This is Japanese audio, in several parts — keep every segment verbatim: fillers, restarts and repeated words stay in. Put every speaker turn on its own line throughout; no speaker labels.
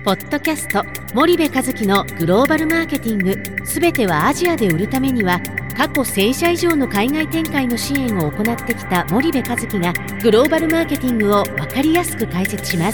ポッドキャスト森部一樹のグローバルマーケティング、すべてはアジアで売るためには、過去せん社以上の海外展開の支援を行ってきた森部一樹がグローバルマーケティングを分かりやすく解説します。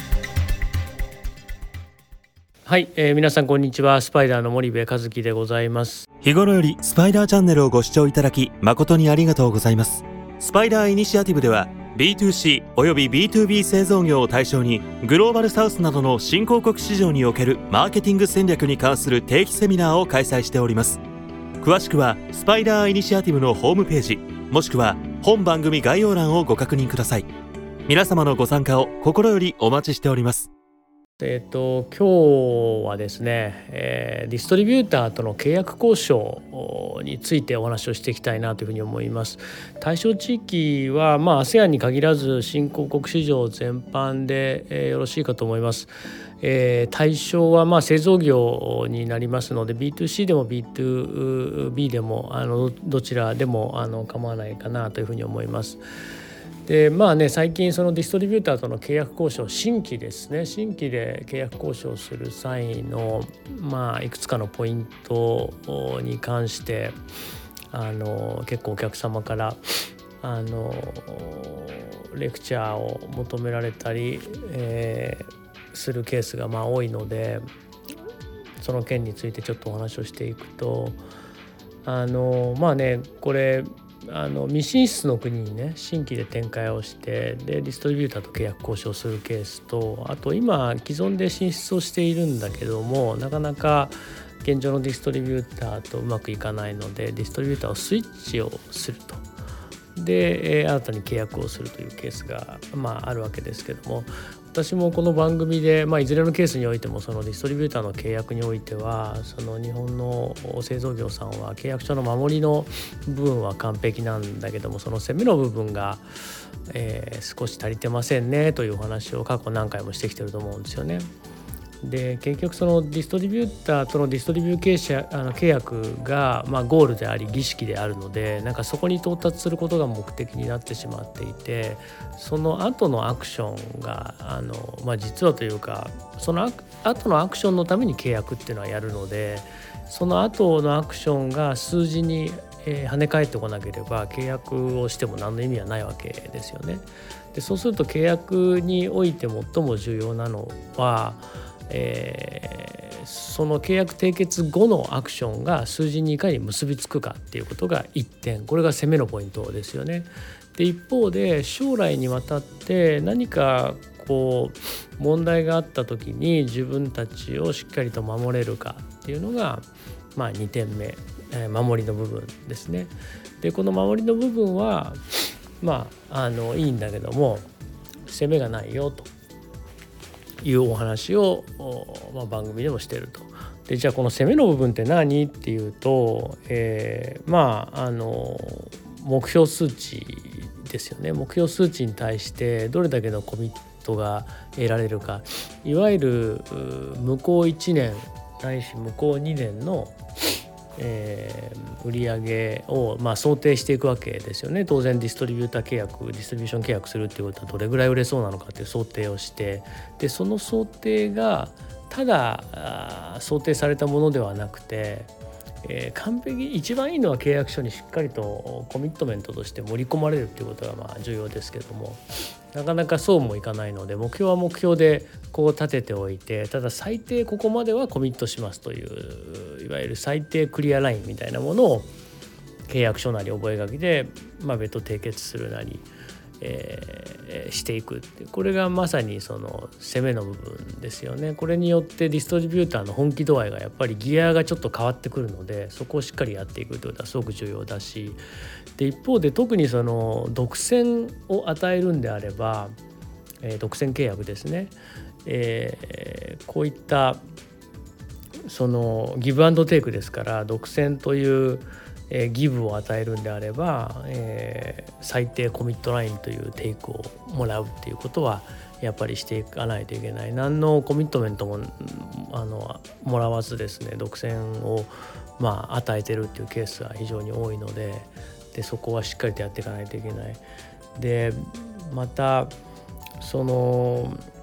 はい、えー、皆さんこんにちは。スパイダーの森部一樹でございます。
日頃よりスパイダーチャンネルをご視聴いただき誠にありがとうございます。スパイダーイニシアティブでは ビーツーシー および ビーツービー 製造業を対象にグローバルサウスなどの新興国市場におけるマーケティング戦略に関する定期セミナーを開催しております。詳しくはスパイダーイニシアティブのホームページ、もしくは本番組概要欄をご確認ください。皆様のご参加を心よりお待ちしております。
えー、と今日はですね、えー、ディストリビューターとの契約交渉についてお話をしていきたいなというふうに思います。対象地域は、まあ、アセアン に限らず新興国市場全般で、えー、よろしいかと思います。えー、対象はまあ製造業になりますので ビーツーシー でも ビーツービー でもあのどちらでもあの構わないかなというふうに思います。でまあね、最近そのディストリビューターとの契約交渉、新規ですね、新規で契約交渉する際の、まあ、いくつかのポイントに関してあの結構お客様からあのレクチャーを求められたり、えー、するケースがまあ多いので、その件についてちょっとお話をしていくと、あのまあねこれあの未進出の国にね新規で展開をしてでディストリビューターと契約交渉するケースと、あと今既存で進出をしているんだけどもなかなか現状のディストリビューターとうまくいかないのでディストリビューターをスイッチをすると、で新たに契約をするというケースが、まあ、あるわけですけども、私もこの番組で、まあ、いずれのケースにおいてもそのディストリビューターの契約においてはその日本の製造業さんは契約書の守りの部分は完璧なんだけども、その攻めの部分が、えー、少し足りてませんねというお話を過去何回もしてきてると思うんですよね。で結局そのディストリビューターとのディストリビュー契約、あの契約がまあゴールであり儀式であるので、なんかそこに到達することが目的になってしまっていて、その後のアクションがあの、まあ、実はというかその後のアクションのために契約っていうのはやるので、その後のアクションが数字に、えー、跳ね返ってこなければ契約をしても何の意味はないわけですよね。でそうすると契約において最も重要なのはえー、その契約締結後のアクションが数字にいかに結びつくかっていうことがいってん、これが攻めのポイントですよね。で一方で将来にわたって何かこう問題があった時に自分たちをしっかりと守れるかっていうのが、まあ、にてんめ、えー、守りの部分ですね。でこの守りの部分はまああのいいんだけども攻めがないよというお話を、まあ、番組でもしていると。でじゃあこの攻めの部分って何っていうと、えー、まああの目標数値ですよね。目標数値に対してどれだけのコミットが得られるか、いわゆる向こういちねんないし向こうにねんのえー、売上をまあ想定していくわけですよね。当然ディストリビューター契約、ディストリビューション契約するっていうことはどれぐらい売れそうなのかっていう想定をして、でその想定がただ想定されたものではなくて、えー、完璧一番いいのは契約書にしっかりとコミットメントとして盛り込まれるっていうことがまあ重要ですけども、なかなかそうもいかないので、目標は目標でこう立てておいて、ただ最低ここまではコミットしますといういわゆる最低クリアラインみたいなものを契約書なり覚書で、まあ、別途締結するなり、えー、していくって、これがまさにその攻めの部分ですよね。これによってディストリビューターの本気度合いがやっぱりギアがちょっと変わってくるので、そこをしっかりやっていくということはすごく重要だし、で一方で特にその独占を与えるんであれば、えー、独占契約ですね、えー、こういったそのギブアンドテイクですから、独占というえー、ギブを与えるんであれば、えー、最低コミットラインというテイクをもらうっていうことはやっぱりしていかないといけない。何のコミットメントもあのもらわずですね、独占をまあ与えてるっていうケースは非常に多いので、でそこはしっかりとやっていかないといけない。でまたその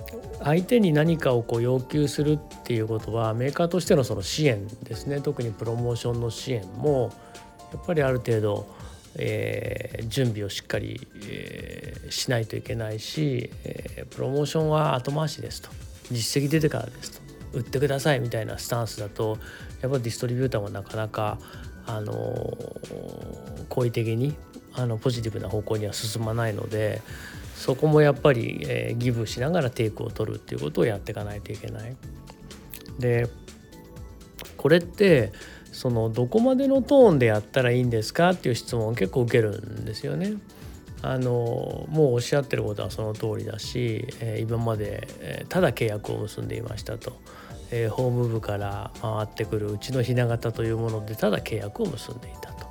相手に何かをこう要求するっていうことはメーカーとしてのその支援ですね、特にプロモーションの支援もやっぱりある程度、えー、準備をしっかり、えー、しないといけないし、えー、プロモーションは後回しですと、実績出てからですと、売ってくださいみたいなスタンスだとやっぱりディストリビューターもなかなかあの好意的にあのポジティブな方向には進まないので、そこもやっぱり、えー、ギブしながらテイクを取るっていうことをやっていかないといけない。でこれってそのどこまでのトーンでやったらいいんですかっていう質問を結構受けるんですよね。あのもうおっしゃってることはその通りだし、えー、今まで、えー、ただ契約を結んでいましたと、えー、法務部から回ってくるうちのひな形というものでただ契約を結んでいたと。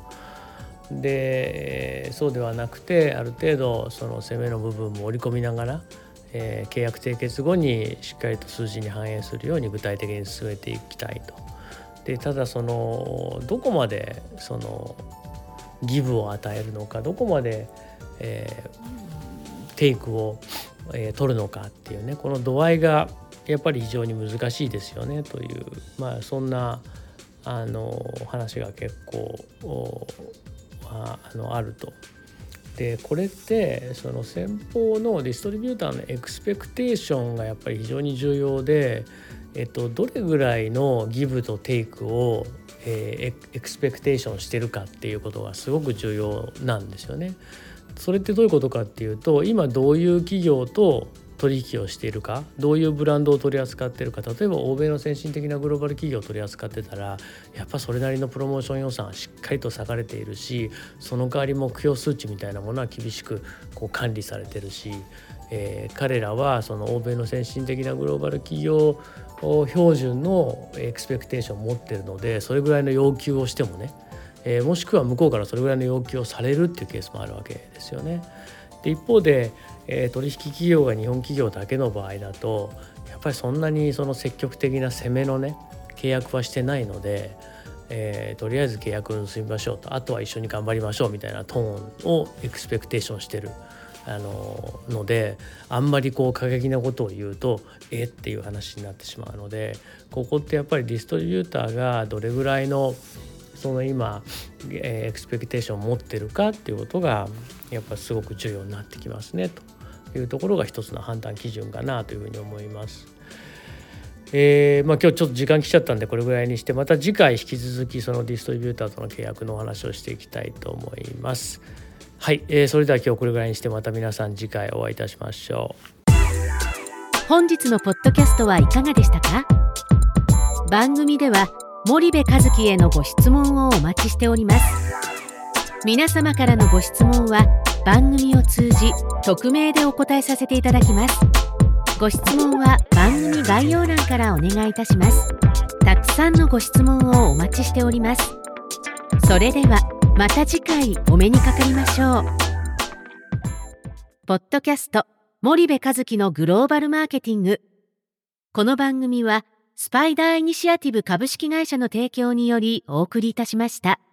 でそうではなくてある程度その攻めの部分も織り込みながら、えー、契約締結後にしっかりと数字に反映するように具体的に進めていきたいと。でただそのどこまでそのギブを与えるのか、どこまで、えー、テイクを、えー、取るのかっていうね、この度合いがやっぱり非常に難しいですよねという、まあそんなあの話が結構あのあると。でこれってその先方のディストリビューターのエクスペクテーションがやっぱり非常に重要で、えっと、どれぐらいのギブとテイクを、えー、エクスペクテーションしてるかっていうことがすごく重要なんですよね。それってどういうことかっていうと、今どういう企業と取引をしているか、どういうブランドを取り扱っているか、例えば欧米の先進的なグローバル企業を取り扱ってたらやっぱそれなりのプロモーション予算はしっかりと割かれているし、その代わり目標数値みたいなものは厳しくこう管理されてるし、えー、彼らはその欧米の先進的なグローバル企業標準のエクスペクテーションを持っているので、それぐらいの要求をしてもね、えー、もしくは向こうからそれぐらいの要求をされるっていうケースもあるわけですよね。で一方で、えー、取引企業が日本企業だけの場合だとやっぱりそんなにその積極的な攻めのね契約はしてないので、えー、とりあえず契約を結びましょうと、あとは一緒に頑張りましょうみたいなトーンをエクスペクテーションしてるあのので、あんまりこう過激なことを言うとえっていう話になってしまうので、ここってやっぱりディストリビューターがどれぐらいのその今、えー、エクスペクテーションを持ってるかっていうことがやっぱすごく重要になってきますねというところが一つの判断基準かなというふうに思います。えーまあ、今日ちょっと時間来ちゃったんでこれぐらいにして、また次回引き続きそのディストリビューターとの契約のお話をしていきたいと思います。はい、えー、それでは今日これぐらいにして、また皆さん次回お会いいたしましょう。
本日のポッドキャストはいかがでしたか？番組では森部一樹へのご質問をお待ちしております。皆様からのご質問は番組を通じ匿名でお答えさせていただきます。ご質問は番組概要欄からお願いいたします。たくさんのご質問をお待ちしております。それではまた次回お目にかかりましょう。ポッドキャスト森部一樹のグローバルマーケティング。この番組はスパイダーイニシアティブ株式会社の提供によりお送りいたしました。